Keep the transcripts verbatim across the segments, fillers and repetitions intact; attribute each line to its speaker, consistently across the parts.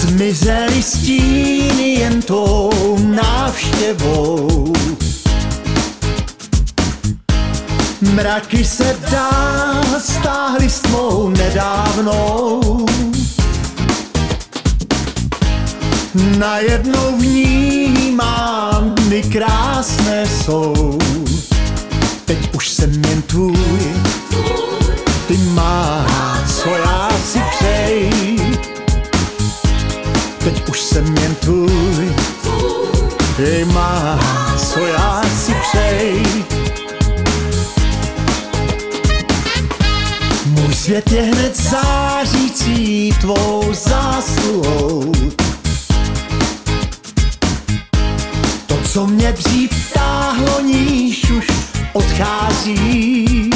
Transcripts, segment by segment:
Speaker 1: Zmizely stíny jen tou návštěvou. Mraky se dál stáhly s tvou nedávnou. Najednou vnímám, dny krásné jsou. Teď už jsem jen tvůj, ty máš, co já si přeji. Teď už jsem jen tvůj, ty máš, co já si přeji. Můj svět je hned zářící tvou zásluhou. To, co mě dřív táhlo níž, už odchází.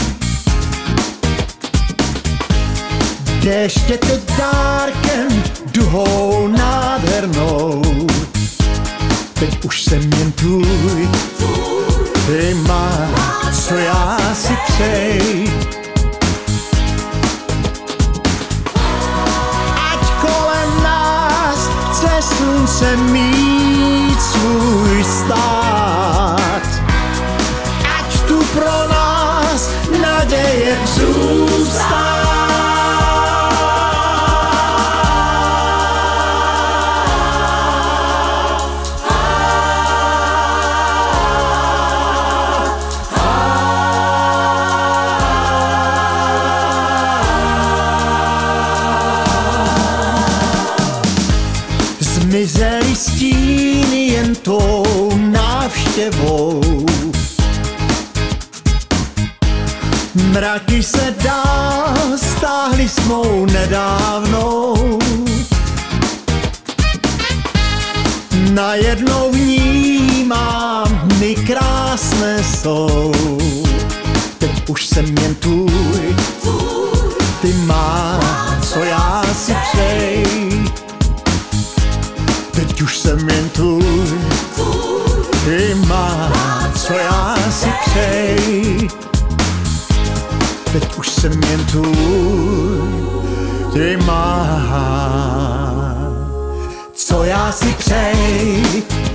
Speaker 1: Déšť je teď dárkem, duhou nádhernou. Teď už jsem jen tvůj, ty máš, co já si přeji. Ať kolem nás chce slunce mít svůj stát. Ať tu pro nás naděje vzrůstá. Zmizely stíny jen tou návštěvou. Mraky se dál stáhly s mou nedávnou. Najednou vnímám, dny krásné jsou. Teď už jsem jen tvůj, ty máš, co já si přeji. Teď už jsem jen tvůj, ty máš, co já si přeji. Teď už jsem jen tvůj, ty máš, co já si přeji.